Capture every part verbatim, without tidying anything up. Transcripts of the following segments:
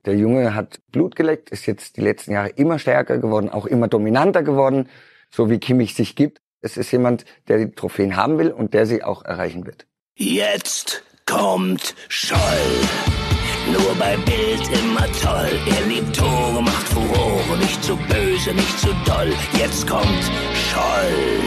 Der Junge hat Blut geleckt, ist jetzt die letzten Jahre immer stärker geworden, auch immer dominanter geworden, so wie Kimmich sich gibt. Es ist jemand, der die Trophäen haben will und der sie auch erreichen wird. Jetzt kommt Scholl. Nur bei Bild immer toll. Er liebt Tore, macht Furore, nicht zu böse, nicht zu doll. Jetzt kommt Scholl.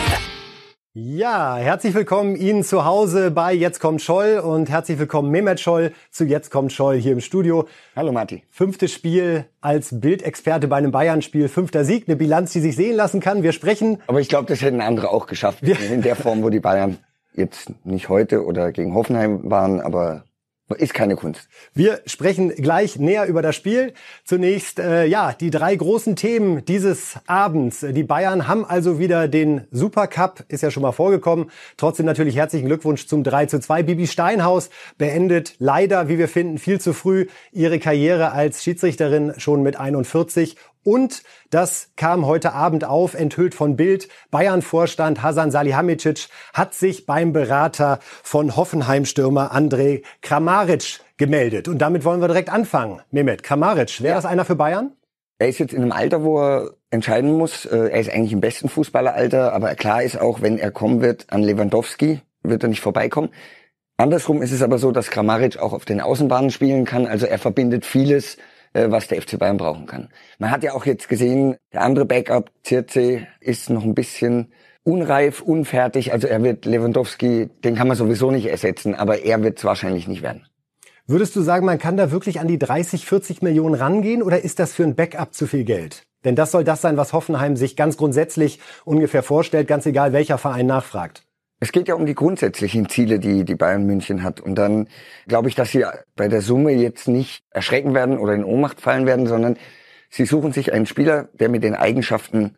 Ja, herzlich willkommen Ihnen zu Hause bei Jetzt kommt Scholl und herzlich willkommen Mehmet Scholl zu Jetzt kommt Scholl hier im Studio. Hallo Matti. Fünftes Spiel als Bildexperte bei einem Bayern-Spiel, fünfter Sieg, eine Bilanz, die sich sehen lassen kann. Wir sprechen... Aber ich glaube, das hätten andere auch geschafft, in der Form, wo die Bayern jetzt nicht heute oder gegen Hoffenheim waren, aber... Ist keine Kunst. Wir sprechen gleich näher über das Spiel. Zunächst, äh, ja, die drei großen Themen dieses Abends. Die Bayern haben also wieder den Supercup, ist ja schon mal vorgekommen. Trotzdem natürlich herzlichen Glückwunsch zum drei zu zwei. Bibi Steinhaus beendet leider, wie wir finden, viel zu früh ihre Karriere als Schiedsrichterin schon mit einundvierzig. Und das kam heute Abend auf, enthüllt von Bild. Bayern-Vorstand Hasan Salihamidzic hat sich beim Berater von Hoffenheim-Stürmer Andrej Kramaric gemeldet. Und damit wollen wir direkt anfangen. Mehmet, Kramaric, wäre ja. das einer für Bayern? Er ist jetzt in einem Alter, wo er entscheiden muss. Er ist eigentlich im besten Fußballeralter, aber klar ist auch, wenn er kommen wird an Lewandowski, wird er nicht vorbeikommen. Andersrum ist es aber so, dass Kramaric auch auf den Außenbahnen spielen kann. Also er verbindet vieles, was der F C Bayern brauchen kann. Man hat ja auch jetzt gesehen, der andere Backup, Zirkzee, ist noch ein bisschen unreif, unfertig. Also er wird Lewandowski, den kann man sowieso nicht ersetzen, aber er wird es wahrscheinlich nicht werden. Würdest du sagen, man kann da wirklich an die dreißig, vierzig Millionen rangehen oder ist das für ein Backup zu viel Geld? Denn das soll das sein, was Hoffenheim sich ganz grundsätzlich ungefähr vorstellt, ganz egal welcher Verein nachfragt. Es geht ja um die grundsätzlichen Ziele, die die Bayern München hat. Und dann glaube ich, dass sie bei der Summe jetzt nicht erschrecken werden oder in Ohnmacht fallen werden, sondern sie suchen sich einen Spieler, der mit den Eigenschaften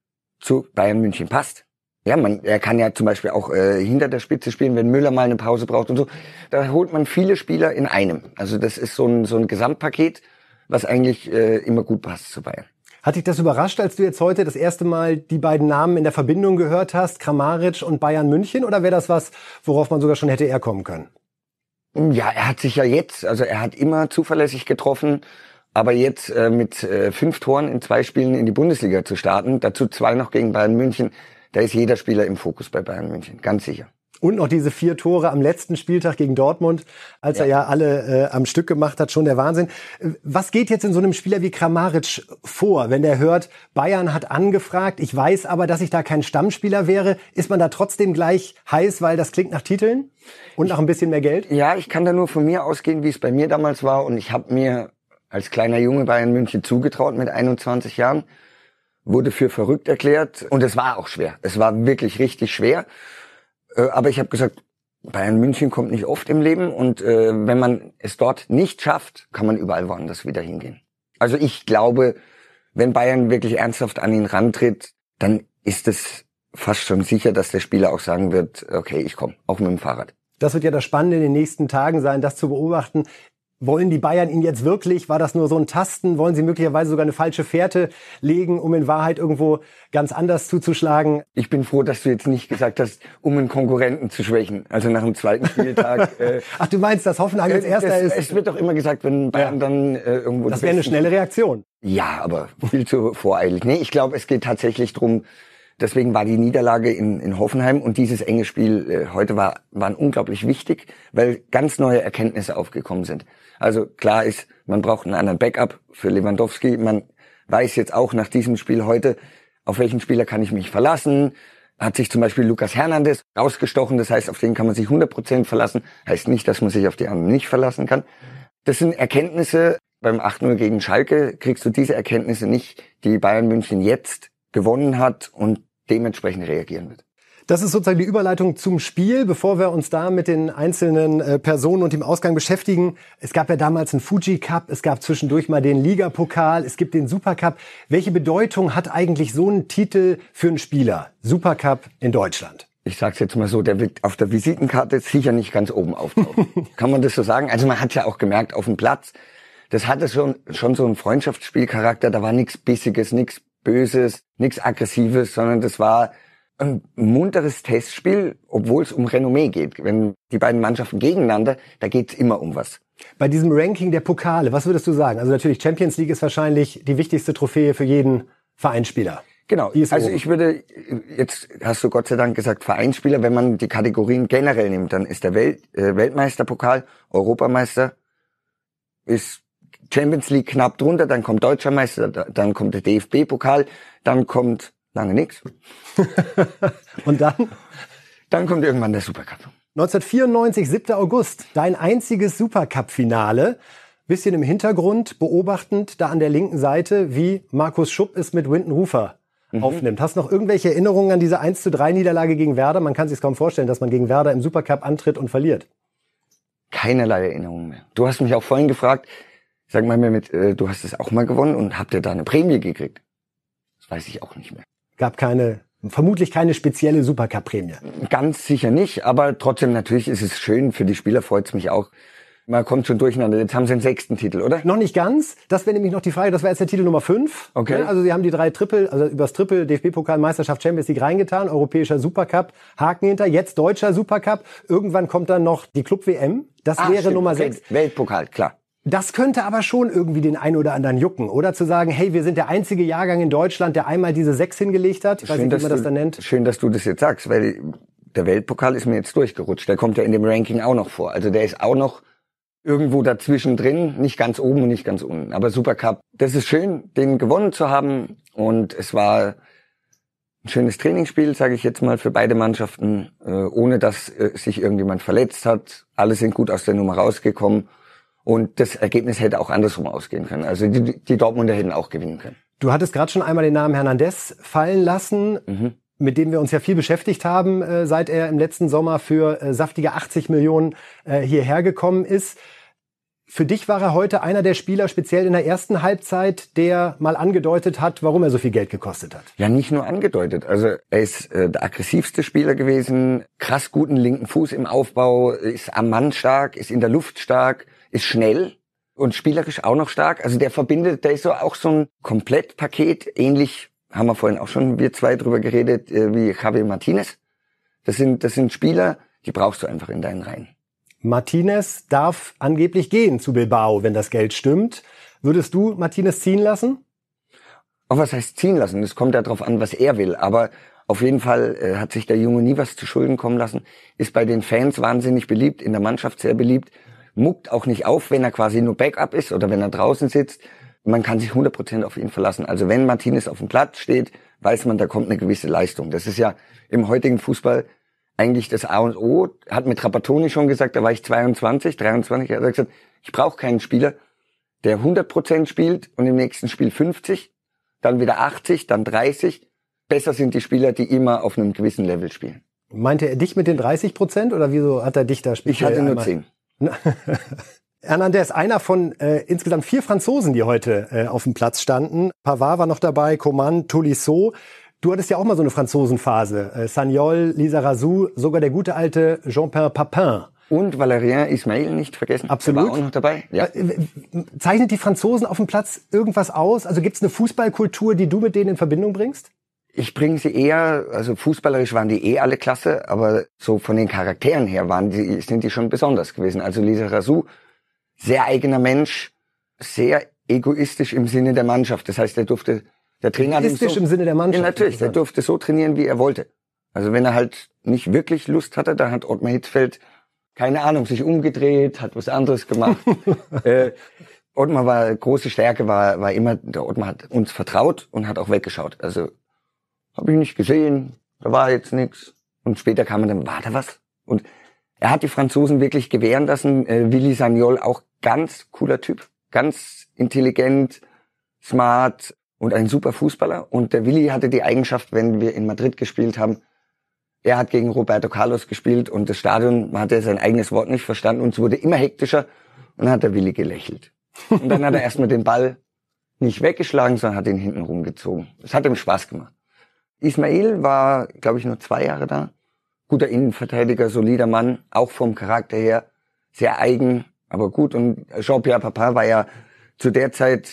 zu Bayern München passt. Ja, man, er kann ja zum Beispiel auch äh, hinter der Spitze spielen, wenn Müller mal eine Pause braucht und so. Da holt man viele Spieler in einem. Also das ist so ein, so ein Gesamtpaket, was eigentlich äh, immer gut passt zu Bayern. Hat dich das überrascht, als du jetzt heute das erste Mal die beiden Namen in der Verbindung gehört hast, Kramaric und Bayern München? Oder wäre das was, worauf man sogar schon hätte eher kommen können? Ja, er hat sich ja jetzt, also er hat immer zuverlässig getroffen, aber jetzt äh, mit äh, fünf Toren in zwei Spielen in die Bundesliga zu starten, dazu zwei noch gegen Bayern München, da ist jeder Spieler im Fokus bei Bayern München, ganz sicher. Und noch diese vier Tore am letzten Spieltag gegen Dortmund, als ja. er ja alle äh, am Stück gemacht hat, schon der Wahnsinn. Was geht jetzt in so einem Spieler wie Kramaric vor, wenn der hört, Bayern hat angefragt, ich weiß aber, dass ich da kein Stammspieler wäre. Ist man da trotzdem gleich heiß, weil das klingt nach Titeln und nach ein bisschen mehr Geld? Ja, ich kann da nur von mir ausgehen, wie es bei mir damals war. Und ich habe mir als kleiner Junge Bayern München zugetraut mit einundzwanzig Jahren, wurde für verrückt erklärt und es war auch schwer. Es war wirklich richtig schwer. Aber ich habe gesagt, Bayern München kommt nicht oft im Leben und äh, wenn man es dort nicht schafft, kann man überall woanders wieder hingehen. Also ich glaube, wenn Bayern wirklich ernsthaft an ihn rantritt, dann ist es fast schon sicher, dass der Spieler auch sagen wird, okay, ich komme, auch mit dem Fahrrad. Das wird ja das Spannende in den nächsten Tagen sein, das zu beobachten. Wollen die Bayern ihn jetzt wirklich, war das nur so ein Tasten, wollen sie möglicherweise sogar eine falsche Fährte legen, um in Wahrheit irgendwo ganz anders zuzuschlagen? Ich bin froh, dass du jetzt nicht gesagt hast, um einen Konkurrenten zu schwächen, also nach dem zweiten Spieltag. äh, Ach, du meinst, dass Hoffenheim jetzt Erster das, ist? Es wird doch immer gesagt, wenn Bayern ja. dann äh, irgendwo... Das wäre eine schnelle Reaktion. Ja, aber viel zu voreilig. Nee, ich glaube, es geht tatsächlich drum. Deswegen war die Niederlage in, in Hoffenheim und dieses enge Spiel äh, heute war waren unglaublich wichtig, weil ganz neue Erkenntnisse aufgekommen sind. Also klar ist, man braucht einen anderen Backup für Lewandowski. Man weiß jetzt auch nach diesem Spiel heute, auf welchen Spieler kann ich mich verlassen. Hat sich zum Beispiel Lucas Hernandez rausgestochen, das heißt, auf den kann man sich hundert Prozent verlassen. Heißt nicht, dass man sich auf die anderen nicht verlassen kann. Das sind Erkenntnisse. Beim acht null gegen Schalke kriegst du diese Erkenntnisse nicht, die Bayern München jetzt gewonnen hat und dementsprechend reagieren wird. Das ist sozusagen die Überleitung zum Spiel, bevor wir uns da mit den einzelnen äh, Personen und dem Ausgang beschäftigen. Es gab ja damals einen Fuji Cup, es gab zwischendurch mal den Ligapokal, es gibt den Supercup. Welche Bedeutung hat eigentlich so ein Titel für einen Spieler? Supercup in Deutschland. Ich sag's jetzt mal so, der wird auf der Visitenkarte sicher nicht ganz oben auftauchen. Kann man das so sagen? Also man hat ja auch gemerkt, auf dem Platz, das hatte schon schon so einen Freundschaftsspielcharakter, da war nichts Bissiges, nichts Böses, nichts Aggressives, sondern das war ein munteres Testspiel, obwohl es um Renommee geht. Wenn die beiden Mannschaften gegeneinander, da geht es immer um was. Bei diesem Ranking der Pokale, was würdest du sagen? Also natürlich, Champions League ist wahrscheinlich die wichtigste Trophäe für jeden Vereinsspieler. Genau, also oben. Ich würde, jetzt hast du Gott sei Dank gesagt Vereinsspieler, wenn man die Kategorien generell nimmt, dann ist der Welt, äh, Weltmeisterpokal, Europameister, ist Champions League knapp drunter, dann kommt Deutscher Meister, dann kommt der D F B-Pokal, dann kommt lange nix. Und dann? Dann kommt irgendwann der Supercup. neunzehnhundertvierundneunzig, siebter August, dein einziges Supercup-Finale. Bisschen im Hintergrund, beobachtend, da an der linken Seite, wie Markus Schupp es mit Winton Rufer mhm. aufnimmt. Hast du noch irgendwelche Erinnerungen an diese eins zu drei Niederlage gegen Werder? Man kann sich kaum vorstellen, dass man gegen Werder im Supercup antritt und verliert. Keinerlei Erinnerungen mehr. Du hast mich auch vorhin gefragt, sag mal mir mit, äh, du hast es auch mal gewonnen und habt ihr da eine Prämie gekriegt? Das weiß ich auch nicht mehr. Gab keine, vermutlich keine spezielle Supercup-Prämie. Ganz sicher nicht, aber trotzdem natürlich ist es schön, für die Spieler freut es mich auch. Man kommt schon durcheinander. Jetzt haben sie den sechsten Titel, oder? Noch nicht ganz. Das wäre nämlich noch die Frage. Das wäre jetzt der Titel Nummer fünf. Okay. Also sie haben die drei Triple, also übers Triple, D F B-Pokal, Meisterschaft, Champions League reingetan. Europäischer Supercup, Haken hinter. Jetzt Deutscher Supercup. Irgendwann kommt dann noch die Club-W M. Das ah, wäre stimmt. Nummer okay. sechs. Weltpokal, klar. Das könnte aber schon irgendwie den einen oder anderen jucken. Oder zu sagen, hey, wir sind der einzige Jahrgang in Deutschland, der einmal diese sechs hingelegt hat. Ich weiß schön, nicht, wie man das du, dann nennt. Schön, dass du das jetzt sagst, weil der Weltpokal ist mir jetzt durchgerutscht. Der kommt ja in dem Ranking auch noch vor. Also der ist auch noch irgendwo dazwischen drin, nicht ganz oben und nicht ganz unten. Aber Supercup, das ist schön, den gewonnen zu haben. Und es war ein schönes Trainingsspiel, sage ich jetzt mal, für beide Mannschaften, äh, ohne dass äh, sich irgendjemand verletzt hat. Alle sind gut aus der Nummer rausgekommen. Und das Ergebnis hätte auch andersrum ausgehen können. Also die, die Dortmunder hätten auch gewinnen können. Du hattest gerade schon einmal den Namen Hernandez fallen lassen, mhm. mit dem wir uns ja viel beschäftigt haben, äh, seit er im letzten Sommer für äh, saftige achtzig Millionen äh, hierher gekommen ist. Für dich war er heute einer der Spieler, speziell in der ersten Halbzeit, der mal angedeutet hat, warum er so viel Geld gekostet hat. Ja, nicht nur angedeutet. Also er ist äh, der aggressivste Spieler gewesen, krass guten linken Fuß im Aufbau, ist am Mann stark, ist in der Luft stark, ist schnell und spielerisch auch noch stark. Also der verbindet, der ist so auch so ein Komplettpaket, ähnlich, haben wir vorhin auch schon wir zwei drüber geredet, äh, wie Javi Martinez. Das sind, das sind Spieler, die brauchst du einfach in deinen Reihen. Martinez darf angeblich gehen zu Bilbao, wenn das Geld stimmt. Würdest du Martinez ziehen lassen? Auch was heißt ziehen lassen? Das kommt ja drauf an, was er will. Aber auf jeden Fall äh, hat sich der Junge nie was zu Schulden kommen lassen. Ist bei den Fans wahnsinnig beliebt, in der Mannschaft sehr beliebt. Muckt auch nicht auf, wenn er quasi nur Backup ist oder wenn er draußen sitzt. Man kann sich hundert Prozent auf ihn verlassen. Also wenn Martinez auf dem Platz steht, weiß man, da kommt eine gewisse Leistung. Das ist ja im heutigen Fußball eigentlich das A und O. Hat mit Trapattoni schon gesagt, da war ich zweiundzwanzig, dreiundzwanzig, er hat gesagt, ich brauche keinen Spieler, der hundert Prozent spielt und im nächsten Spiel fünfzig, dann wieder achtzig, dann dreißig. Besser sind die Spieler, die immer auf einem gewissen Level spielen. Meinte er dich mit den dreißig Prozent oder wieso hat er dich da speziell? Ich hatte nur einmal? zehn. Hernandez, einer von äh, insgesamt vier Franzosen, die heute äh, auf dem Platz standen. Pavard war noch dabei, Coman, Tolisso. Du hattest ja auch mal so eine Franzosenphase. Äh, Sagnol, Lizarazu, sogar der gute alte Jean-Pierre Papin. Und Valérien Ismaël nicht vergessen. Absolut. Der war auch noch dabei. Ja. Äh, zeichnet die Franzosen auf dem Platz irgendwas aus? Also gibt's eine Fußballkultur, die du mit denen in Verbindung bringst? Ich bringe sie eher, also fußballerisch waren die eh alle klasse, aber so von den Charakteren her waren die, sind die schon besonders gewesen. Also Lizarazu, sehr eigener Mensch, sehr egoistisch im Sinne der Mannschaft. Das heißt, er durfte, der Trainer hat ihn so, im Sinne der Mannschaft. Ja, natürlich, der durfte so trainieren, wie er wollte. Also wenn er halt nicht wirklich Lust hatte, da hat Ottmar Hitzfeld, keine Ahnung, sich umgedreht, hat was anderes gemacht. äh, Ottmar war, große Stärke war, war immer, der Ottmar hat uns vertraut und hat auch weggeschaut. Also, habe ich nicht gesehen, da war jetzt nichts. Und später kam er dann, war da was? Und er hat die Franzosen wirklich gewähren lassen. Äh, Willy Sagnol, auch ganz cooler Typ, ganz intelligent, smart und ein super Fußballer. Und der Willy hatte die Eigenschaft, wenn wir in Madrid gespielt haben, er hat gegen Roberto Carlos gespielt und das Stadion, man hatte sein eigenes Wort nicht verstanden und es wurde immer hektischer und dann hat der Willy gelächelt. Und dann hat er erstmal den Ball nicht weggeschlagen, sondern hat ihn hinten rumgezogen. Das hat ihm Spaß gemacht. Ismaël war, glaube ich, nur zwei Jahre da. Guter Innenverteidiger, solider Mann, auch vom Charakter her, sehr eigen, aber gut. Und Jean-Pierre Papin war ja zu der Zeit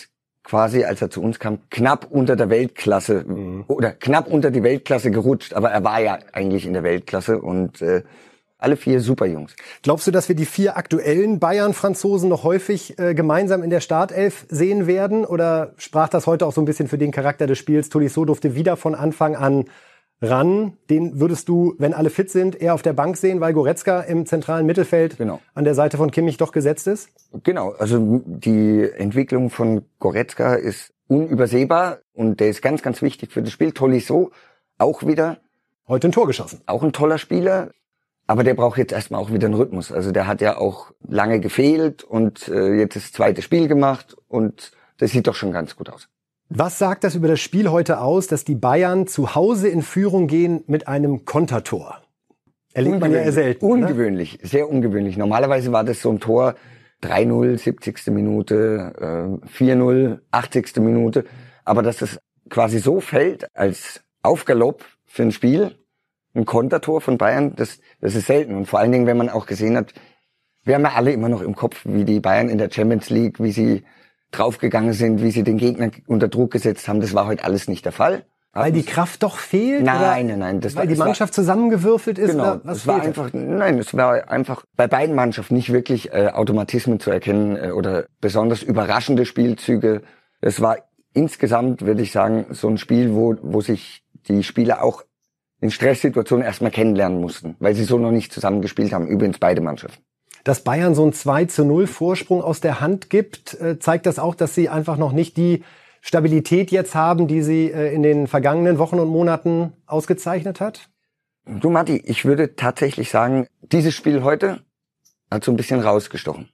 quasi, als er zu uns kam, knapp unter der Weltklasse mhm. oder knapp unter die Weltklasse gerutscht. Aber er war ja eigentlich in der Weltklasse und äh, alle vier super Jungs. Glaubst du, dass wir die vier aktuellen Bayern-Franzosen noch häufig äh, gemeinsam in der Startelf sehen werden? Oder sprach das heute auch so ein bisschen für den Charakter des Spiels? Tolisso durfte wieder von Anfang an ran. Den würdest du, wenn alle fit sind, eher auf der Bank sehen, weil Goretzka im zentralen Mittelfeld genau. an der Seite von Kimmich doch gesetzt ist? Genau, also die Entwicklung von Goretzka ist unübersehbar und der ist ganz, ganz wichtig für das Spiel. Tolisso auch wieder. Heute ein Tor geschossen. Auch ein toller Spieler, aber der braucht jetzt erstmal auch wieder einen Rhythmus. Also der hat ja auch lange gefehlt und äh, jetzt das zweite Spiel gemacht und das sieht doch schon ganz gut aus. Was sagt das über das Spiel heute aus, dass die Bayern zu Hause in Führung gehen mit einem Kontertor? Erlebt man ja eher selten. Ungewöhnlich, oder? Sehr ungewöhnlich. Normalerweise war das so ein Tor drei null, siebzigste Minute, äh, vier null, achtzigste Minute. Aber dass es quasi so fällt als Aufgalopp für ein Spiel, ein Kontertor von Bayern, das, das ist selten. Und vor allen Dingen, wenn man auch gesehen hat, wir haben ja alle immer noch im Kopf, wie die Bayern in der Champions League, wie sie draufgegangen sind, wie sie den Gegner unter Druck gesetzt haben. Das war heute alles nicht der Fall. Weil die Kraft doch fehlt? Nein, oder nein, nein. Das weil war, die Mannschaft war, zusammengewürfelt ist? Genau, oder was es war einfach, nein, es war einfach bei beiden Mannschaften nicht wirklich äh, Automatismen zu erkennen äh, oder besonders überraschende Spielzüge. Es war insgesamt, würde ich sagen, so ein Spiel, wo, wo sich die Spieler auch in Stresssituationen erstmal kennenlernen mussten, weil sie so noch nicht zusammengespielt haben, übrigens beide Mannschaften. Dass Bayern so einen zwei zu null Vorsprung aus der Hand gibt, äh, zeigt das auch, dass sie einfach noch nicht die Stabilität jetzt haben, die sie äh, in den vergangenen Wochen und Monaten ausgezeichnet hat? Du Matti, ich würde tatsächlich sagen, dieses Spiel heute hat so ein bisschen rausgestochen.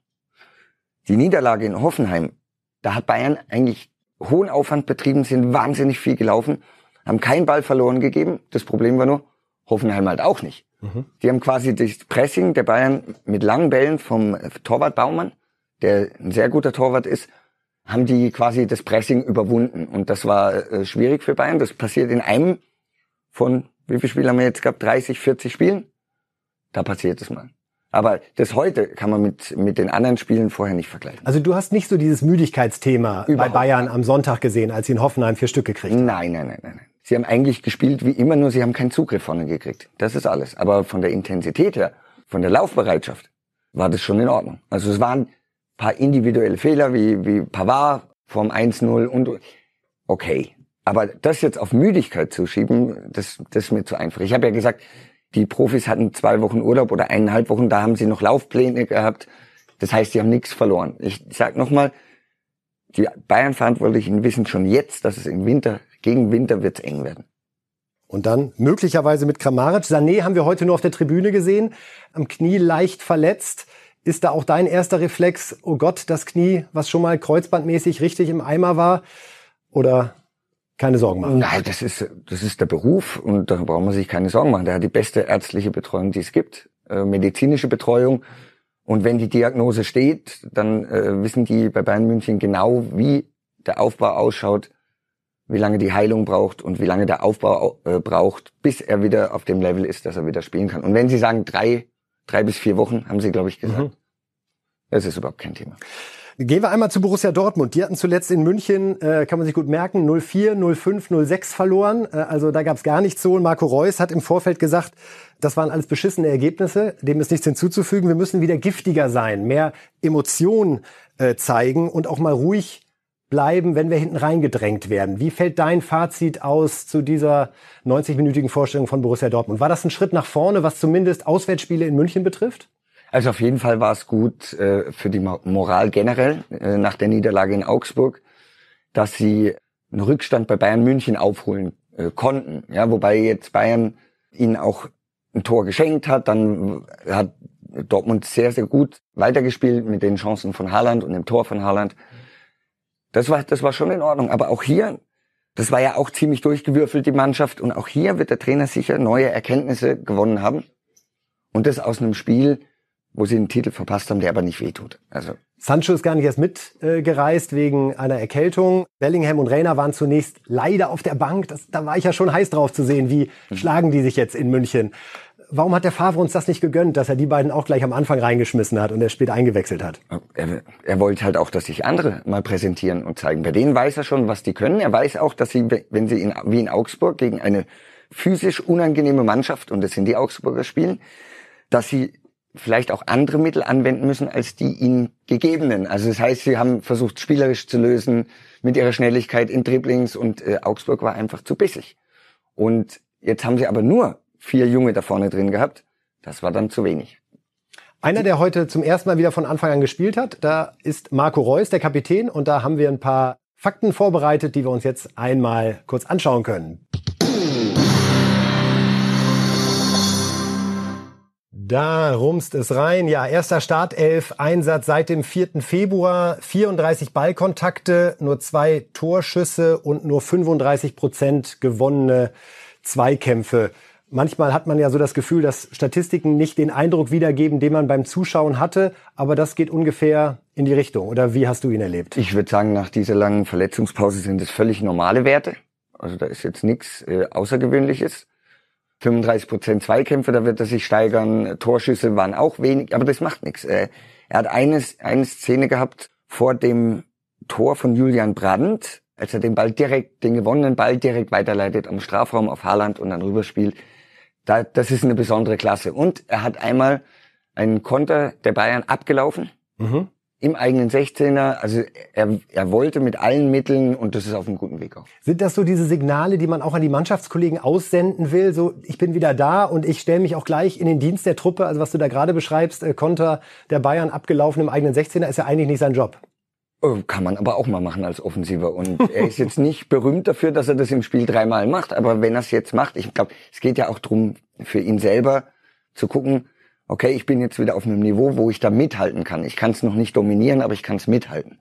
Die Niederlage in Hoffenheim, da hat Bayern eigentlich hohen Aufwand betrieben, sind wahnsinnig viel gelaufen, haben keinen Ball verloren gegeben. Das Problem war nur, Hoffenheim halt auch nicht. Mhm. Die haben quasi das Pressing der Bayern mit langen Bällen vom Torwart Baumann, der ein sehr guter Torwart ist, haben die quasi das Pressing überwunden. Und das war äh, schwierig für Bayern. Das passiert in einem von, wie viele Spiele haben wir jetzt gehabt? dreißig, vierzig Spielen? Da passiert es mal. Aber das heute kann man mit mit den anderen Spielen vorher nicht vergleichen. Also du hast nicht so dieses Müdigkeitsthema Überhaupt. bei Bayern am Sonntag gesehen, als sie in Hoffenheim vier Stück gekriegt haben? Nein, nein, nein, nein, nein. Sie haben eigentlich gespielt wie immer, nur sie haben keinen Zugriff vorne gekriegt. Das ist alles. Aber von der Intensität her, von der Laufbereitschaft, war das schon in Ordnung. Also es waren ein paar individuelle Fehler, wie wie Pavard vom eins null und okay. Aber das jetzt auf Müdigkeit zu schieben, das, das ist mir zu einfach. Ich habe ja gesagt, die Profis hatten zwei Wochen Urlaub oder eineinhalb Wochen, da haben sie noch Laufpläne gehabt. Das heißt, sie haben nichts verloren. Ich sag nochmal, die Bayern-Verantwortlichen wissen schon jetzt, dass es im Winter, gegen Winter wird's eng werden. Und dann möglicherweise mit Kramaric. Sané haben wir heute nur auf der Tribüne gesehen, am Knie leicht verletzt. Ist da auch dein erster Reflex, oh Gott, das Knie, was schon mal kreuzbandmäßig richtig im Eimer war? Oder keine Sorgen machen? Nein, das ist, das ist der Beruf und da braucht man sich keine Sorgen machen. Der hat die beste ärztliche Betreuung, die es gibt, äh, medizinische Betreuung. Und wenn die Diagnose steht, dann äh, wissen die bei Bayern München genau, wie der Aufbau ausschaut, wie lange die Heilung braucht und wie lange der Aufbau äh, braucht, bis er wieder auf dem Level ist, dass er wieder spielen kann. Und wenn sie sagen drei, drei bis vier Wochen, haben sie, glaube ich, gesagt, mhm. das ist überhaupt kein Thema. Gehen wir einmal zu Borussia Dortmund. Die hatten zuletzt in München, äh, kann man sich gut merken, null vier, null fünf, null sechs verloren. Äh, also da gab's gar nichts zu holen. Marco Reus hat im Vorfeld gesagt, das waren alles beschissene Ergebnisse. Dem ist nichts hinzuzufügen. Wir müssen wieder giftiger sein, mehr Emotion äh, zeigen und auch mal ruhig bleiben, wenn wir hinten reingedrängt werden. Wie fällt dein Fazit aus zu dieser neunzig-minütigen Vorstellung von Borussia Dortmund? War das ein Schritt nach vorne, was zumindest Auswärtsspiele in München betrifft? Also auf jeden Fall war es gut äh, für die Moral generell äh, nach der Niederlage in Augsburg, dass sie einen Rückstand bei Bayern München aufholen äh, konnten. Ja, wobei jetzt Bayern ihnen auch ein Tor geschenkt hat. Dann hat Dortmund sehr, sehr gut weitergespielt mit den Chancen von Haaland und dem Tor von Haaland. Das war, das war schon in Ordnung. Aber auch hier, das war ja auch ziemlich durchgewürfelt, die Mannschaft. Und auch hier wird der Trainer sicher neue Erkenntnisse gewonnen haben. Und das aus einem Spiel, wo sie einen Titel verpasst haben, der aber nicht wehtut. Also Sancho ist gar nicht erst mitgereist äh, wegen einer Erkältung. Bellingham und Reina waren zunächst leider auf der Bank. Das, da war ich ja schon heiß drauf zu sehen, wie mhm. schlagen die sich jetzt in München. warum hat der Favre uns das nicht gegönnt, dass er die beiden auch gleich am Anfang reingeschmissen hat und er später eingewechselt hat? Er, er wollte halt auch, dass sich andere mal präsentieren und zeigen. Bei denen weiß er schon, was die können. Er weiß auch, dass sie, wenn sie in, wie in Augsburg gegen eine physisch unangenehme Mannschaft, und das sind die Augsburger, spielen, dass sie vielleicht auch andere Mittel anwenden müssen als die ihnen gegebenen. Also das heißt, sie haben versucht, spielerisch zu lösen mit ihrer Schnelligkeit in Dribblings, und äh, Augsburg war einfach zu bissig. Und jetzt haben sie aber nur vier Junge da vorne drin gehabt. Das war dann zu wenig. Einer, der heute zum ersten Mal wieder von Anfang an gespielt hat, da ist Marco Reus, der Kapitän. Und da haben wir ein paar Fakten vorbereitet, die wir uns jetzt einmal kurz anschauen können. Da rumst es rein. Ja, erster Startelf-Einsatz seit dem vierten Februar. vierunddreißig Ballkontakte, nur zwei Torschüsse und nur fünfunddreißig Prozent gewonnene Zweikämpfe. Manchmal hat man ja so das Gefühl, dass Statistiken nicht den Eindruck wiedergeben, den man beim Zuschauen hatte. Aber das geht ungefähr in die Richtung. Oder wie hast du ihn erlebt? Ich würde sagen, nach dieser langen Verletzungspause sind es völlig normale Werte. Also da ist jetzt nichts äh, Außergewöhnliches. fünfunddreißig Prozent Zweikämpfe, da wird er sich steigern. Torschüsse waren auch wenig, aber das macht nichts. Äh, er hat eine, eine Szene gehabt vor dem Tor von Julian Brandt, als er den Ball direkt, den gewonnenen Ball direkt weiterleitet am Strafraum auf Haaland und dann rüberspielt. Da, das ist eine besondere Klasse. Und er hat einmal einen Konter der Bayern abgelaufen, mhm. im eigenen sechzehner. Also er, er wollte mit allen Mitteln, und das ist auf einem guten Weg auch. Sind das so diese Signale, die man auch an die Mannschaftskollegen aussenden will? So, ich bin wieder da und ich stelle mich auch gleich in den Dienst der Truppe. Also was du da gerade beschreibst, äh, Konter der Bayern abgelaufen im eigenen sechzehner, ist ja eigentlich nicht sein Job. Kann man aber auch mal machen als Offensiver. Und er ist jetzt nicht berühmt dafür, dass er das im Spiel dreimal macht. Aber wenn er es jetzt macht, ich glaube, es geht ja auch drum, für ihn selber zu gucken, okay, ich bin jetzt wieder auf einem Niveau, wo ich da mithalten kann. Ich kann es noch nicht dominieren, aber ich kann es mithalten.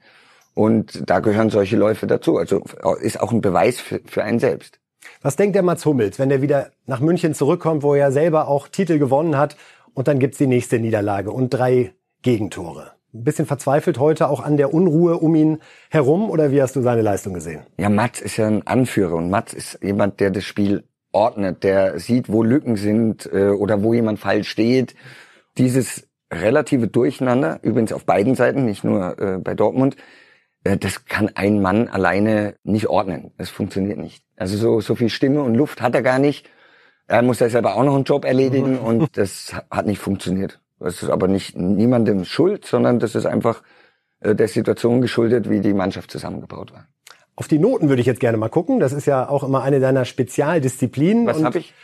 Und da gehören solche Läufe dazu. Also ist auch ein Beweis für, für einen selbst. Was denkt der Mats Hummels, wenn er wieder nach München zurückkommt, wo er selber auch Titel gewonnen hat, und dann gibt's die nächste Niederlage und drei Gegentore? Ein bisschen verzweifelt heute auch an der Unruhe um ihn herum, oder wie hast du seine Leistung gesehen? Ja, Mats ist ja ein Anführer, und Mats ist jemand, der das Spiel ordnet, der sieht, wo Lücken sind äh, oder wo jemand falsch steht. Dieses relative Durcheinander, übrigens auf beiden Seiten, nicht nur äh, bei Dortmund, äh, das kann ein Mann alleine nicht ordnen. Das funktioniert nicht. Also so so viel Stimme und Luft hat er gar nicht. Er muss da selber auch noch einen Job erledigen, und das hat nicht funktioniert. Das ist aber nicht niemandem schuld, sondern das ist einfach äh, der Situation geschuldet, wie die Mannschaft zusammengebaut war. Auf die Noten würde ich jetzt gerne mal gucken. Das ist ja auch immer eine deiner Spezialdisziplinen. Was habe ich?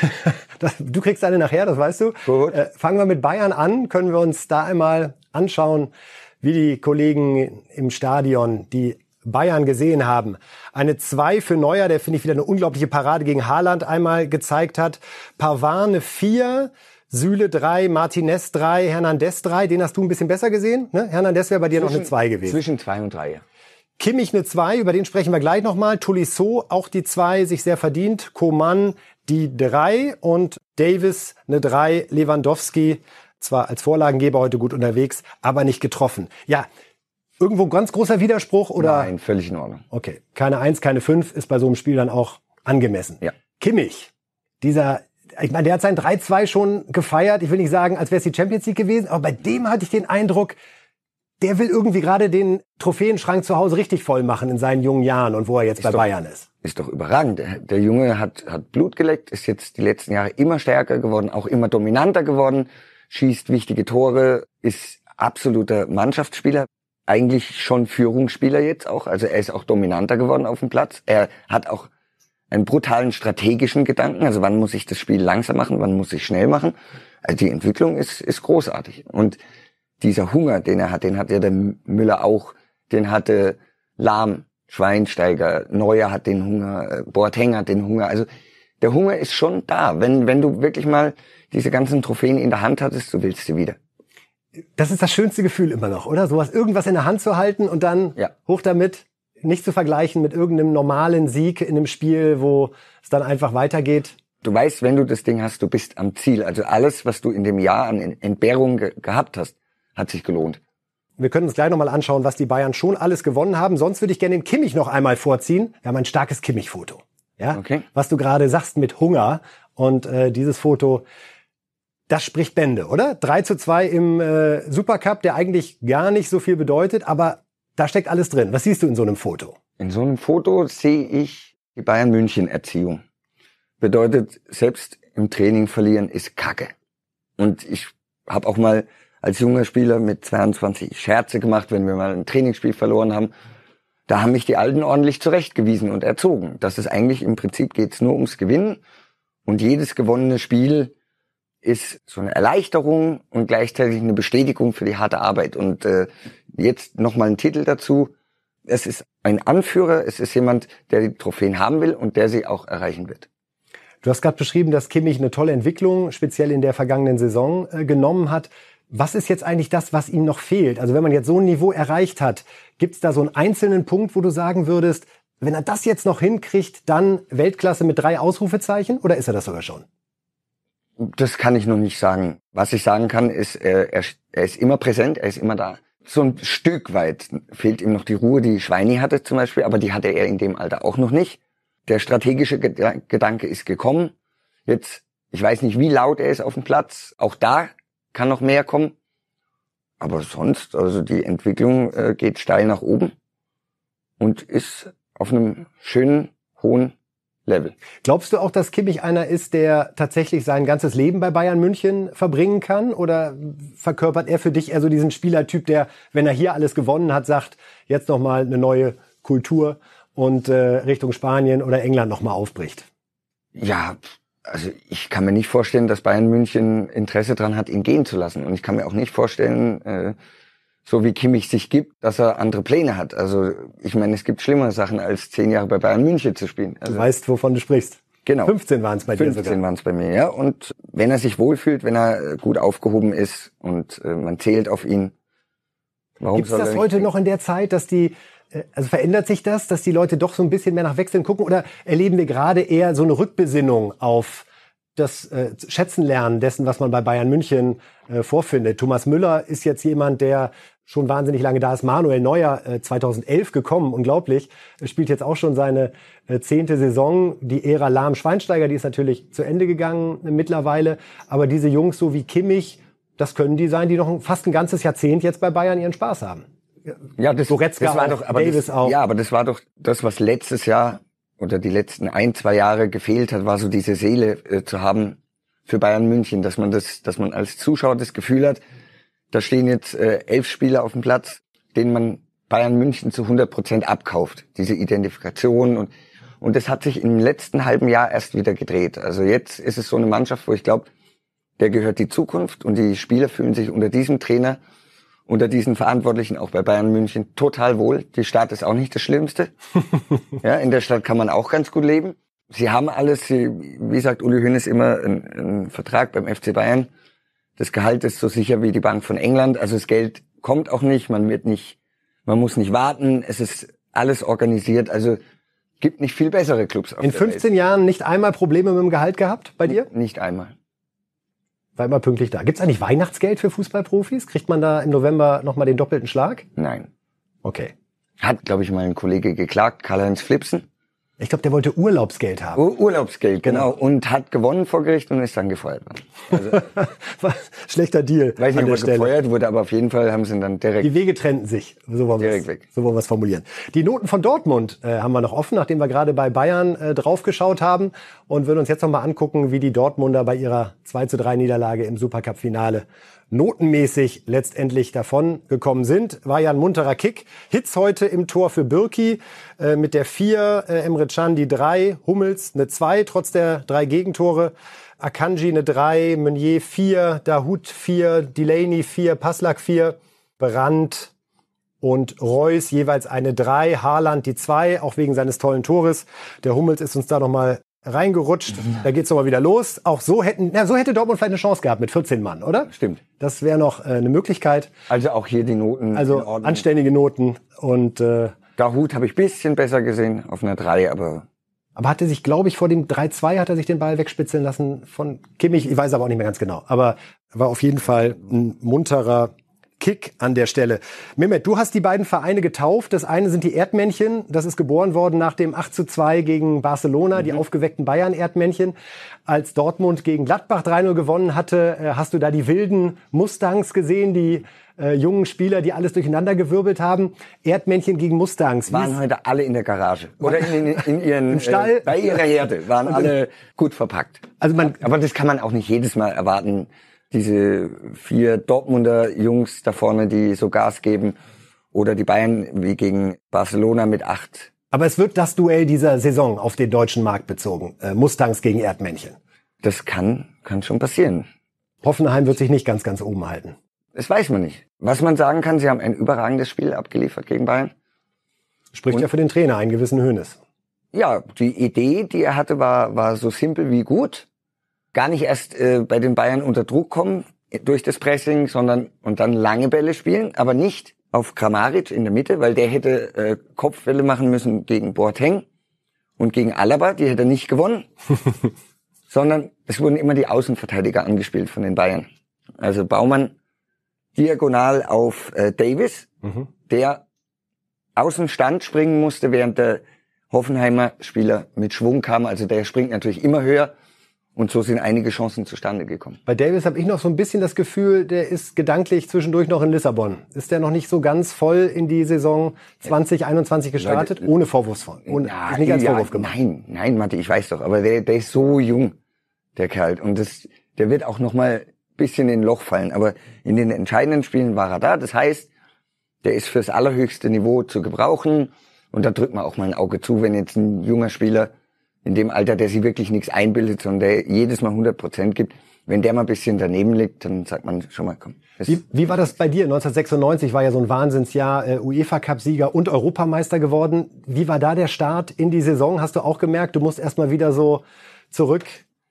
das, du kriegst eine nachher, das weißt du. Gut. Äh, fangen wir mit Bayern an. Können wir uns da einmal anschauen, wie die Kollegen im Stadion die Bayern gesehen haben. Eine zwei für Neuer, der, finde ich, wieder eine unglaubliche Parade gegen Haaland einmal gezeigt hat. Pavard eine vier. Süle drei, Martinez drei, Hernandez drei. Den hast du ein bisschen besser gesehen, ne? Hernandez wäre bei dir zwischen, noch eine zwei gewesen. Zwischen zwei und drei, ja. Kimmich eine zwei, über den sprechen wir gleich nochmal. Tolisso auch die zwei, sich sehr verdient. Coman die drei und Davis eine drei. Lewandowski zwar als Vorlagengeber heute gut unterwegs, aber nicht getroffen. Ja, irgendwo ganz großer Widerspruch, oder? Nein, völlig in Ordnung. Okay, keine eins, keine fünf ist bei so einem Spiel dann auch angemessen. Ja. Kimmich, dieser... Ich meine, der hat sein drei zwei schon gefeiert. Ich will nicht sagen, als wäre es die Champions League gewesen, aber bei dem hatte ich den Eindruck, der will irgendwie gerade den Trophäenschrank zu Hause richtig voll machen in seinen jungen Jahren und wo er jetzt ist bei doch, Bayern ist. Ist doch überragend. Der, der Junge hat, hat Blut geleckt, ist jetzt die letzten Jahre immer stärker geworden, auch immer dominanter geworden, schießt wichtige Tore, ist absoluter Mannschaftsspieler, eigentlich schon Führungsspieler jetzt auch. Also er ist auch dominanter geworden auf dem Platz. Er hat auch einen brutalen strategischen Gedanken, also wann muss ich das Spiel langsam machen, wann muss ich schnell machen. Also die Entwicklung ist ist großartig. Und dieser Hunger, den er hat, den hat ja der Müller auch, den hatte Lahm, Schweinsteiger, Neuer hat den Hunger, Boateng hat den Hunger. Also der Hunger ist schon da. Wenn wenn du wirklich mal diese ganzen Trophäen in der Hand hattest, du willst sie wieder. Das ist das schönste Gefühl immer noch, oder? Sowas, irgendwas in der Hand zu halten und dann ja. hoch damit. Nicht zu vergleichen mit irgendeinem normalen Sieg in einem Spiel, wo es dann einfach weitergeht. Du weißt, wenn du das Ding hast, du bist am Ziel. Also alles, was du in dem Jahr an Entbehrung ge- gehabt hast, hat sich gelohnt. Wir können uns gleich nochmal anschauen, was die Bayern schon alles gewonnen haben. Sonst würde ich gerne den Kimmich noch einmal vorziehen. Wir haben ein starkes Kimmich-Foto. Ja? Okay. Was du gerade sagst mit Hunger. Und äh, dieses Foto Das spricht Bände, oder? drei zu zwei im äh, Supercup, der eigentlich gar nicht so viel bedeutet, aber da steckt alles drin. Was siehst du in so einem Foto? In so einem Foto sehe ich die Bayern-München-Erziehung. Bedeutet, selbst im Training verlieren ist Kacke. Und ich habe auch mal als junger Spieler mit zweiundzwanzig Scherze gemacht, wenn wir mal ein Trainingsspiel verloren haben. Da haben mich die Alten ordentlich zurechtgewiesen und erzogen. Dass es eigentlich im Prinzip geht's nur ums Gewinnen. Und jedes gewonnene Spiel ist so eine Erleichterung und gleichzeitig eine Bestätigung für die harte Arbeit. Und äh, jetzt nochmal ein Titel dazu. Es ist ein Anführer, es ist jemand, der die Trophäen haben will und der sie auch erreichen wird. Du hast gerade beschrieben, dass Kimmich eine tolle Entwicklung, speziell in der vergangenen Saison, äh, genommen hat. Was ist jetzt eigentlich das, was ihm noch fehlt? Also wenn man jetzt so ein Niveau erreicht hat, gibt es da so einen einzelnen Punkt, wo du sagen würdest, wenn er das jetzt noch hinkriegt, dann Weltklasse mit drei Ausrufezeichen? Oder ist er das sogar schon? Das kann ich noch nicht sagen. Was ich sagen kann, ist, er, er, er ist immer präsent, er ist immer da. So ein Stück weit fehlt ihm noch die Ruhe, die Schweini hatte zum Beispiel, aber die hatte er in dem Alter auch noch nicht. Der strategische Gedanke ist gekommen. Jetzt, ich weiß nicht, wie laut er ist auf dem Platz. Auch da kann noch mehr kommen. Aber sonst, also die Entwicklung äh, geht steil nach oben und ist auf einem schönen, hohen Level. Glaubst du auch, dass Kimmich einer ist, der tatsächlich sein ganzes Leben bei Bayern München verbringen kann? Oder verkörpert er für dich eher so diesen Spielertyp, der, wenn er hier alles gewonnen hat, sagt, jetzt nochmal eine neue Kultur und äh, Richtung Spanien oder England nochmal aufbricht? Ja, also ich kann mir nicht vorstellen, dass Bayern München Interesse dran hat, ihn gehen zu lassen. Und ich kann mir auch nicht vorstellen, äh, so wie Kimmich sich gibt, dass er andere Pläne hat. Also ich meine, es gibt schlimmere Sachen, als zehn Jahre bei Bayern München zu spielen. Also, du weißt, wovon du sprichst. Genau. fünfzehn waren es bei dir sogar. fünfzehn waren es bei mir, ja. Und wenn er sich wohlfühlt, wenn er gut aufgehoben ist und äh, man zählt auf ihn, warum Gibt's soll er das nicht heute gehen? noch in der Zeit, dass die, äh, also verändert sich das, dass die Leute doch so ein bisschen mehr nach Wechseln gucken? Oder erleben wir gerade eher so eine Rückbesinnung auf das äh, Schätzen lernen dessen, was man bei Bayern München äh, vorfindet? Thomas Müller ist jetzt jemand, der schon wahnsinnig lange da ist. Manuel Neuer, äh, zweitausendelf gekommen, unglaublich, äh, spielt jetzt auch schon seine äh, zehnte Saison. Die Ära Lahm-Schweinsteiger, die ist natürlich zu Ende gegangen äh, mittlerweile. Aber diese Jungs, so wie Kimmich, das können die sein, die noch fast ein ganzes Jahrzehnt jetzt bei Bayern ihren Spaß haben. Ja, das, Goretzka das war auch, doch, aber Davis das, auch. Ja, aber das war doch das, was letztes Jahr oder die letzten ein, zwei Jahre gefehlt hat, war so diese Seele äh, zu haben für Bayern München, dass man das, dass man als Zuschauer das Gefühl hat, da stehen jetzt äh, elf Spieler auf dem Platz, denen man Bayern München zu hundert Prozent abkauft. Diese Identifikation und und das hat sich im letzten halben Jahr erst wieder gedreht. Also jetzt ist es so eine Mannschaft, wo ich glaube, der gehört die Zukunft und die Spieler fühlen sich unter diesem Trainer, unter diesen Verantwortlichen auch bei Bayern München total wohl. Die Stadt ist auch nicht das Schlimmste. Ja, in der Stadt kann man auch ganz gut leben. Sie haben alles, sie, wie sagt Uli Hoeneß immer, einen, einen Vertrag beim F C Bayern. Das Gehalt ist so sicher wie die Bank von England. Also das Geld kommt auch nicht, man wird nicht, man muss nicht warten. Es ist alles organisiert. Also gibt nicht viel bessere Clubs auf In der fünfzehn Welt. Jahren nicht einmal Probleme mit dem Gehalt gehabt bei dir? Nicht einmal. War immer pünktlich da. Gibt's eigentlich Weihnachtsgeld für Fußballprofis? Kriegt man da im November nochmal den doppelten Schlag? Nein. Okay. Hat, glaube ich, mal ein Kollege geklagt, Karl-Heinz Flipsen. Ich glaube, der wollte Urlaubsgeld haben. Ur- Urlaubsgeld, genau. Und hat gewonnen vor Gericht und ist dann gefeuert worden. Also, Schlechter Deal weiß nicht, an ob der er Stelle. gefeuert wurde, aber auf jeden Fall haben sie ihn dann direkt... Die Wege trennten sich. So wollen wir Direkt es weg. so wollen wir es formulieren. Die Noten von Dortmund äh, haben wir noch offen, nachdem wir gerade bei Bayern äh, draufgeschaut haben. Und würden uns jetzt noch mal angucken, wie die Dortmunder bei ihrer zwei zu drei Niederlage im Supercup-Finale notenmäßig letztendlich davon gekommen sind. War ja ein munterer Kick. Hitz heute im Tor für Bürki äh, mit der vier, äh, Emre Can die drei, Hummels eine zwei, trotz der drei Gegentore. Akanji eine drei, Meunier vier, Dahoud vier, Delaney vier, Passlack vier, Brandt und Reus jeweils eine drei, Haaland die zwei, auch wegen seines tollen Tores. Der Hummels ist uns da nochmal reingerutscht. Da geht's nochmal wieder los. Auch so hätten, na, so hätte Dortmund vielleicht eine Chance gehabt mit vierzehn Mann, oder? Stimmt. Das wäre noch äh, eine Möglichkeit. Also auch hier die Noten Also in Ordnung. anständige Noten und äh, Dahoud habe ich bisschen besser gesehen auf einer drei, aber aber hat er sich, glaube ich, vor dem drei zwei hat er sich den Ball wegspitzeln lassen von Kimmich. Ich weiß aber auch nicht mehr ganz genau. Aber war auf jeden Fall ein munterer Kick an der Stelle. Mehmet, du hast die beiden Vereine getauft. Das eine sind die Erdmännchen. Das ist geboren worden nach dem acht zu zwei gegen Barcelona, mhm. die aufgeweckten Bayern-Erdmännchen. Als Dortmund gegen Gladbach drei null gewonnen hatte, hast du da die wilden Mustangs gesehen, die äh, jungen Spieler, die alles durcheinander gewirbelt haben. Erdmännchen gegen Mustangs. Waren heute alle in der Garage. Oder in, in, in ihren, Im Stall. Äh, bei ihrer Herde. Waren alle gut verpackt. Also man, aber das kann man auch nicht jedes Mal erwarten. Diese vier Dortmunder Jungs da vorne, die so Gas geben. Oder die Bayern wie gegen Barcelona mit acht. Aber es wird das Duell dieser Saison auf den deutschen Markt bezogen. Äh, Mustangs gegen Erdmännchen. Das kann, kann schon passieren. Hoffenheim wird sich nicht ganz, ganz oben halten. Das weiß man nicht. Was man sagen kann, sie haben ein überragendes Spiel abgeliefert gegen Bayern. Spricht Und, ja für den Trainer, einen gewissen Hoeneß. Ja, die Idee, die er hatte, war, war so simpel wie gut. Gar nicht erst äh, bei den Bayern unter Druck kommen durch das Pressing, sondern und dann lange Bälle spielen, aber nicht auf Kramaric in der Mitte, weil der hätte äh, Kopfbälle machen müssen gegen Boateng und gegen Alaba, die hätte er nicht gewonnen, sondern es wurden immer die Außenverteidiger angespielt von den Bayern. Also Baumann diagonal auf äh, Davis, mhm. der außen Stand springen musste, während der Hoffenheimer Spieler mit Schwung kam. Also der springt natürlich immer höher. Und so sind einige Chancen zustande gekommen. Bei Davis habe ich noch so ein bisschen das Gefühl, der ist gedanklich zwischendurch noch in Lissabon. Ist der noch nicht so ganz voll in die Saison zwanzig einundzwanzig gestartet? Leute, ohne Vorwurfsvoll. Ohne, ja, ist nicht als ja, Vorwurf gemacht. Nein, nein, Matti, ich weiß doch. Aber der, der ist so jung, der Kerl. Und das, der wird auch noch mal ein bisschen in ein Loch fallen. Aber in den entscheidenden Spielen war er da. Das heißt, der ist fürs allerhöchste Niveau zu gebrauchen. Und da drückt man auch mal ein Auge zu, wenn jetzt ein junger Spieler in dem Alter, der sich wirklich nichts einbildet, sondern der jedes Mal hundert Prozent gibt. Wenn der mal ein bisschen daneben liegt, dann sagt man schon mal, komm. Wie, wie war das bei dir? neunzehnhundertsechsundneunzig war ja so ein Wahnsinnsjahr, äh, UEFA-Cup-Sieger und Europameister geworden. Wie war da der Start in die Saison? Hast du auch gemerkt, du musst erstmal wieder so zurück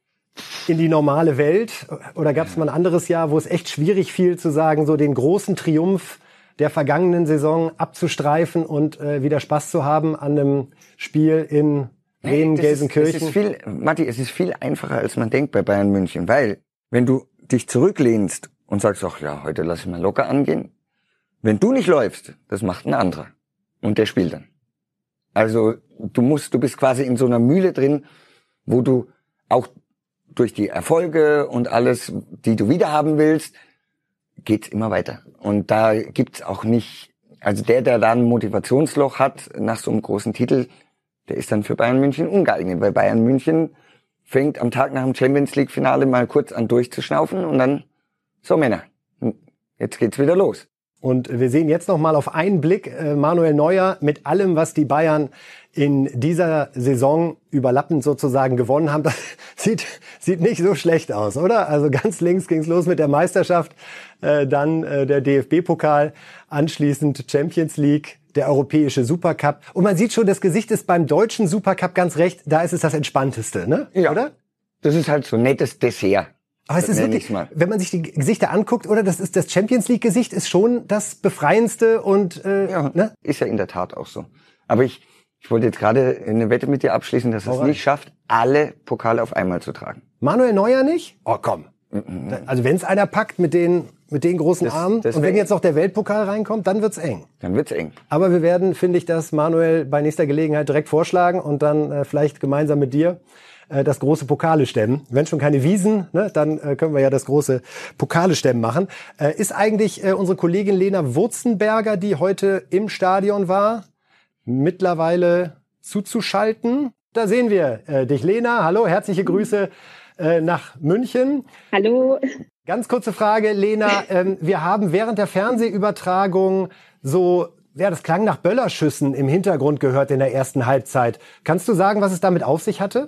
in die normale Welt? Oder gab es mal ein anderes Jahr, wo es echt schwierig fiel zu sagen, so den großen Triumph der vergangenen Saison abzustreifen und äh, wieder Spaß zu haben an einem Spiel in Bremen, Gelsenkirchen. Es ist viel, Matti, es ist viel einfacher, als man denkt bei Bayern München, weil wenn du dich zurücklehnst und sagst, ach ja, heute lass ich mal locker angehen, wenn du nicht läufst, das macht ein anderer und der spielt dann. Also du musst, du bist quasi in so einer Mühle drin, wo du auch durch die Erfolge und alles, die du wieder haben willst, geht's immer weiter. Und da gibt's auch nicht, also der, der da ein Motivationsloch hat nach so einem großen Titel, der ist dann für Bayern München ungeeignet, weil Bayern München fängt am Tag nach dem Champions-League-Finale mal kurz an durchzuschnaufen und dann, so Männer, jetzt geht's wieder los. Und wir sehen jetzt noch mal auf einen Blick äh, Manuel Neuer mit allem, was die Bayern in dieser Saison überlappend sozusagen gewonnen haben. Das sieht, sieht nicht so schlecht aus, oder? Also ganz links ging's los mit der Meisterschaft, äh, dann äh, der D F B-Pokal, anschließend Champions League, der europäische Supercup. Und man sieht schon, das Gesicht ist beim deutschen Supercup ganz recht. Da ist es das Entspannteste, ne? Ja. Oder? Das ist halt so ein nettes Dessert. Aber es ist wirklich, wenn man sich die Gesichter anguckt, oder das ist das Champions League Gesicht ist schon das befreiendste und äh, ja, ne? Ist ja in der Tat auch so. Aber ich ich wollte jetzt gerade eine Wette mit dir abschließen, dass er es nicht schafft, alle Pokale auf einmal zu tragen. Manuel Neuer nicht? Oh komm. Mhm. Also wenn es einer packt mit den mit den großen das, Armen und wenn jetzt noch der Weltpokal reinkommt, dann wird's eng. Dann wird's eng. Aber wir werden, finde ich, das Manuel bei nächster Gelegenheit direkt vorschlagen und dann äh, vielleicht gemeinsam mit dir äh, das große Pokale stemmen. Wenn schon keine Wiesen, ne, dann äh, können wir ja das große Pokale stemmen machen. Äh, ist eigentlich äh, unsere Kollegin Lena Wurzenberger, die heute im Stadion war, mittlerweile zuzuschalten? Da sehen wir äh, dich, Lena. Hallo, herzliche Grüße äh, nach München. Hallo. Ganz kurze Frage, Lena. Ähm, wir haben während der Fernsehübertragung so, ja, das klang nach Böllerschüssen im Hintergrund gehört in der ersten Halbzeit. Kannst du sagen, was es damit auf sich hatte?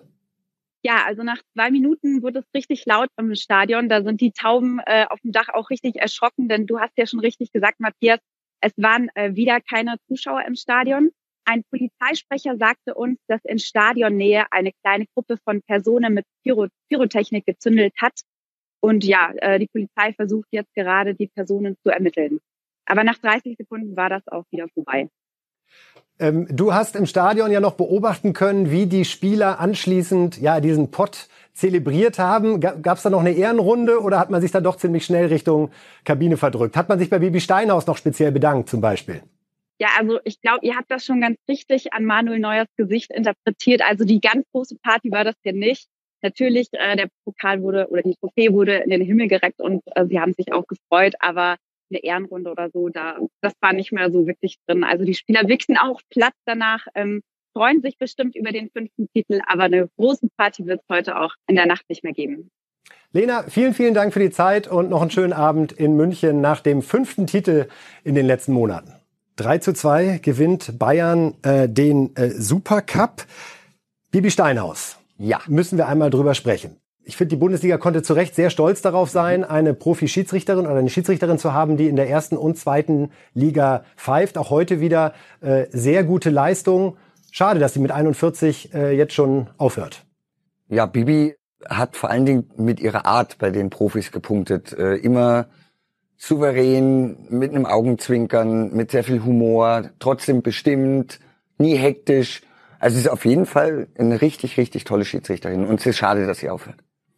Ja, also nach zwei Minuten wurde es richtig laut im Stadion. Da sind die Tauben äh, auf dem Dach auch richtig erschrocken, denn du hast ja schon richtig gesagt, Matthias, es waren äh, wieder keine Zuschauer im Stadion. Ein Polizeisprecher sagte uns, dass in Stadionnähe eine kleine Gruppe von Personen mit Pyro- Pyrotechnik gezündelt hat. Und ja, äh, die Polizei versucht jetzt gerade, die Personen zu ermitteln. Aber nach dreißig Sekunden war das auch wieder vorbei. Ähm, du hast im Stadion ja noch beobachten können, wie die Spieler anschließend ja diesen Pott zelebriert haben. Gab es da noch eine Ehrenrunde oder hat man sich da doch ziemlich schnell Richtung Kabine verdrückt? Hat man sich bei Bibi Steinhaus noch speziell bedankt zum Beispiel? Ja, also ich glaube, ihr habt das schon ganz richtig an Manuel Neuers Gesicht interpretiert. Also die ganz große Party war das hier nicht. Natürlich, äh, der Pokal wurde oder die Trophäe wurde in den Himmel gereckt und äh, sie haben sich auch gefreut, aber eine Ehrenrunde oder so, da das war nicht mehr so wirklich drin. Also die Spieler wichsen auch Platz danach, ähm, freuen sich bestimmt über den fünften Titel, aber eine große Party wird es heute auch in der Nacht nicht mehr geben. Lena, vielen, vielen Dank für die Zeit und noch einen schönen Abend in München nach dem fünften Titel in den letzten Monaten. drei zu zwei gewinnt Bayern äh, den äh, Supercup. Bibi Steinhaus. Ja. Müssen wir einmal drüber sprechen. Ich finde, die Bundesliga konnte zu Recht sehr stolz darauf sein, eine Profi-Schiedsrichterin oder eine Schiedsrichterin zu haben, die in der ersten und zweiten Liga pfeift. Auch heute wieder äh, sehr gute Leistung. Schade, dass sie mit einundvierzig äh, jetzt schon aufhört. Ja, Bibi hat vor allen Dingen mit ihrer Art bei den Profis gepunktet. Äh, immer souverän, mit einem Augenzwinkern, mit sehr viel Humor, trotzdem bestimmt, nie hektisch. Also es ist auf jeden Fall eine richtig, richtig tolle Schiedsrichterin. Und es ist schade, dass sie aufhört.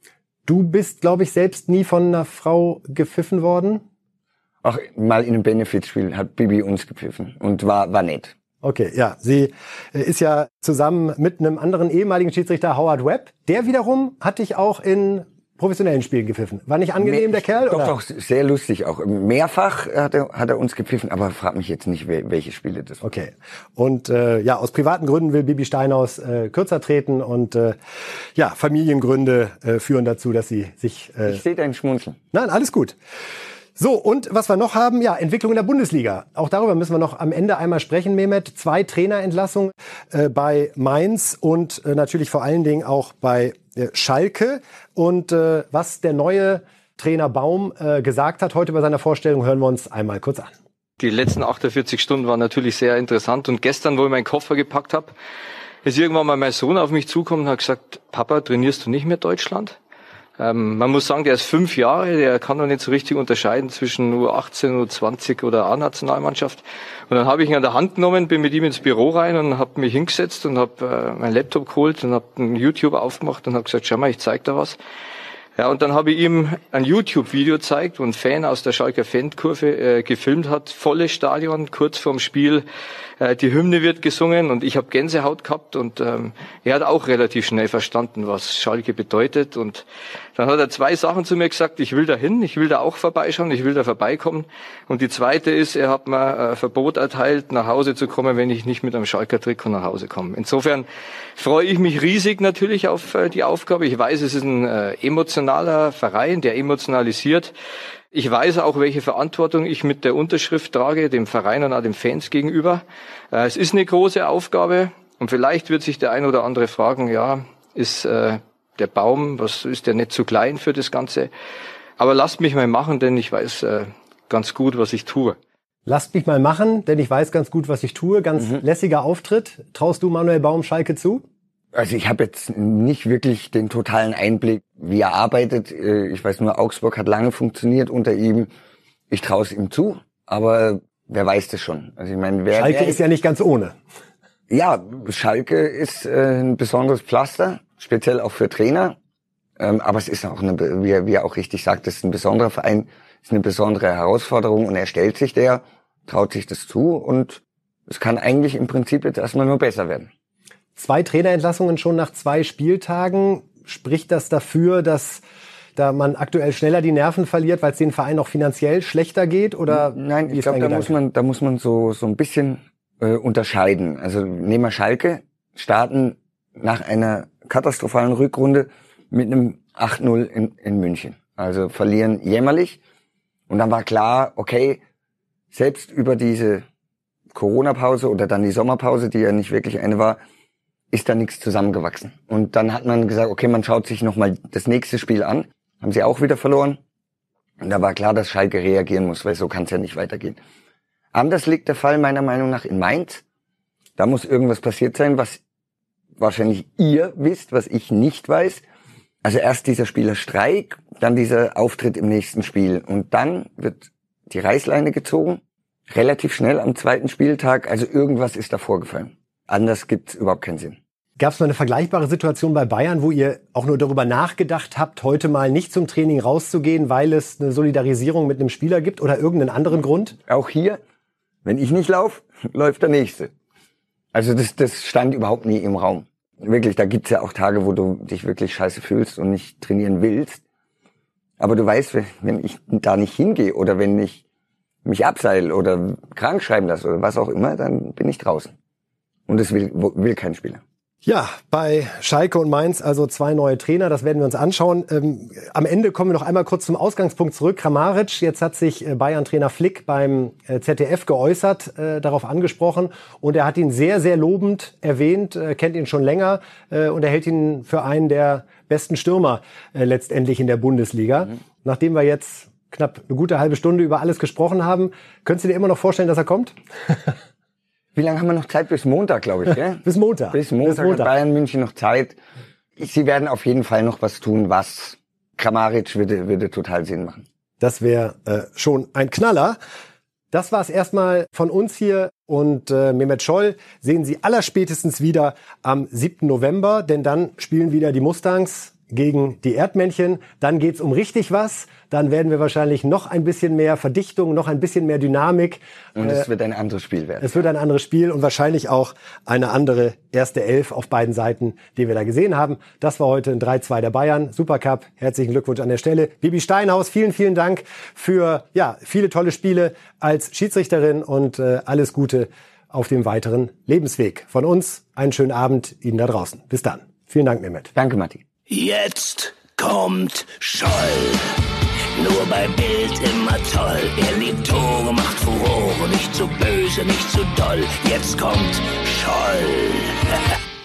Du bist, glaube ich, selbst nie von einer Frau gepfiffen worden? Auch mal in einem Benefitspiel hat Bibi uns gepfiffen und war war nett. Okay, ja. Sie ist ja zusammen mit einem anderen ehemaligen Schiedsrichter, Howard Webb. Der wiederum hat dich auch in professionellen Spielen gepfiffen. War nicht angenehm, der Kerl? Doch, oder? doch, sehr lustig auch. Mehrfach hat er, hat er uns gepfiffen, aber frag mich jetzt nicht, welche Spiele das waren. Okay. Und äh, ja, aus privaten Gründen will Bibi Steinhaus äh, kürzer treten und äh, ja, Familiengründe äh, führen dazu, dass sie sich... Äh, ich sehe dein Schmunzeln. Nein, alles gut. So, und was wir noch haben, ja, Entwicklung in der Bundesliga. Auch darüber müssen wir noch am Ende einmal sprechen, Mehmet. Zwei Trainerentlassungen äh, bei Mainz und äh, natürlich vor allen Dingen auch bei äh, Schalke. Und äh, was der neue Trainer Baum äh, gesagt hat heute bei seiner Vorstellung, hören wir uns einmal kurz an. Die letzten achtundvierzig Stunden waren natürlich sehr interessant. Und gestern, wo ich meinen Koffer gepackt habe, ist irgendwann mal mein Sohn auf mich zugekommen und hat gesagt, Papa, trainierst du nicht mehr Deutschland? Ähm, man muss sagen, der ist fünf Jahre, der kann noch nicht so richtig unterscheiden zwischen U achtzehn, U zwanzig oder A-Nationalmannschaft. Und dann habe ich ihn an der Hand genommen, bin mit ihm ins Büro rein und habe mich hingesetzt und habe äh, meinen Laptop geholt und habe einen YouTube aufgemacht und habe gesagt, schau mal, ich zeig dir was. Ja, und dann habe ich ihm ein YouTube-Video gezeigt, wo ein Fan aus der Schalker Fankurve äh, gefilmt hat, volles Stadion, kurz vorm Spiel, äh, die Hymne wird gesungen und ich habe Gänsehaut gehabt und ähm, er hat auch relativ schnell verstanden, was Schalke bedeutet und dann hat er zwei Sachen zu mir gesagt, ich will da hin, ich will da auch vorbeischauen, ich will da vorbeikommen und die zweite ist, er hat mir äh, Verbot erteilt, nach Hause zu kommen, wenn ich nicht mit einem Schalker Trikot nach Hause komme. Insofern freue ich mich riesig natürlich auf äh, die Aufgabe. Ich weiß, es ist ein äh, emotionaler Verein, der emotionalisiert. Ich weiß auch, welche Verantwortung ich mit der Unterschrift trage, dem Verein und auch den Fans gegenüber. Äh, es ist eine große Aufgabe und vielleicht wird sich der ein oder andere fragen, ja, ist äh, der Baum, was ist der nicht zu klein für das Ganze? Aber lasst mich mal machen, denn ich weiß äh, ganz gut, was ich tue. Lasst mich mal machen, denn ich weiß ganz gut, was ich tue. Ganz mhm. lässiger Auftritt. Traust du Manuel Baum Schalke zu? Also ich habe jetzt nicht wirklich den totalen Einblick, wie er arbeitet. Ich weiß nur, Augsburg hat lange funktioniert unter ihm. Ich traue es ihm zu, aber wer weiß das schon. Also ich meine, wer Schalke wer ist ja nicht ganz ohne. Ja, Schalke ist äh, ein besonderes Pflaster, speziell auch für Trainer. Ähm, aber es ist auch, eine, wie, er, wie er auch richtig sagt, es ist ein besonderer Verein, ist eine besondere Herausforderung und er stellt sich der, traut sich das zu und es kann eigentlich im Prinzip jetzt erstmal nur besser werden. Zwei Trainerentlassungen schon nach zwei Spieltagen. Spricht das dafür, dass da man aktuell schneller die Nerven verliert, weil es den Verein auch finanziell schlechter geht? Oder nein, ich glaube, da muss man, da muss man so so ein bisschen äh, unterscheiden. Also nehmen wir Schalke, starten nach einer katastrophalen Rückrunde mit einem acht null in, in München. Also verlieren jämmerlich. Und dann war klar, okay, selbst über diese Corona-Pause oder dann die Sommerpause, die ja nicht wirklich eine war, ist da nichts zusammengewachsen. Und dann hat man gesagt, okay, man schaut sich nochmal das nächste Spiel an. Haben sie auch wieder verloren. Und da war klar, dass Schalke reagieren muss, weil so kann es ja nicht weitergehen. Anders liegt der Fall meiner Meinung nach in Mainz. Da muss irgendwas passiert sein, was wahrscheinlich ihr wisst, was ich nicht weiß. Also erst dieser Spielerstreik, dann dieser Auftritt im nächsten Spiel. Und dann wird die Reißleine gezogen. Relativ schnell am zweiten Spieltag. Also irgendwas ist da vorgefallen. Anders gibt's überhaupt keinen Sinn. Gab es mal eine vergleichbare Situation bei Bayern, wo ihr auch nur darüber nachgedacht habt, heute mal nicht zum Training rauszugehen, weil es eine Solidarisierung mit einem Spieler gibt oder irgendeinen anderen Grund? Auch hier, wenn ich nicht laufe, läuft der Nächste. Also das, das stand überhaupt nie im Raum. Wirklich, da gibt's ja auch Tage, wo du dich wirklich scheiße fühlst und nicht trainieren willst. Aber du weißt, wenn, wenn ich da nicht hingehe oder wenn ich mich abseil oder krank schreiben lasse oder was auch immer, dann bin ich draußen. Und das will, will kein Spieler. Ja, bei Schalke und Mainz also zwei neue Trainer, das werden wir uns anschauen. Ähm, am Ende kommen wir noch einmal kurz zum Ausgangspunkt zurück. Kramaric, jetzt hat sich äh, Bayern-Trainer Flick beim äh, Z D F geäußert, äh, darauf angesprochen und er hat ihn sehr, sehr lobend erwähnt, äh, kennt ihn schon länger äh, und er hält ihn für einen der besten Stürmer äh, letztendlich in der Bundesliga. Mhm. Nachdem wir jetzt knapp eine gute halbe Stunde über alles gesprochen haben, könntest du dir immer noch vorstellen, dass er kommt? Wie lange haben wir noch Zeit? Bis Montag, glaube ich, gell? Bis Montag. Bis Montag, Bis Montag. Hat Bayern München noch Zeit. Sie werden auf jeden Fall noch was tun, was Kramaric würde, würde total Sinn machen. Das wäre äh, schon ein Knaller. Das war es erstmal von uns hier und äh, Mehmet Scholl sehen Sie allerspätestens wieder am siebten November, denn dann spielen wieder die Mustangs gegen die Erdmännchen. Dann geht's um richtig was. Dann werden wir wahrscheinlich noch ein bisschen mehr Verdichtung, noch ein bisschen mehr Dynamik. Und es wird ein anderes Spiel werden. Es wird ein anderes Spiel und wahrscheinlich auch eine andere erste Elf auf beiden Seiten, die wir da gesehen haben. Das war heute ein drei zwei der Bayern. Supercup. Herzlichen Glückwunsch an der Stelle. Bibi Steinhaus, vielen, vielen Dank für ja viele tolle Spiele als Schiedsrichterin und äh, alles Gute auf dem weiteren Lebensweg. Von uns einen schönen Abend Ihnen da draußen. Bis dann. Vielen Dank, Mehmet. Danke, Matti. Jetzt kommt Scholl. Nur bei Bild immer toll. Er liebt Tore, macht Furore. Nicht so böse, nicht so doll. Jetzt kommt Scholl.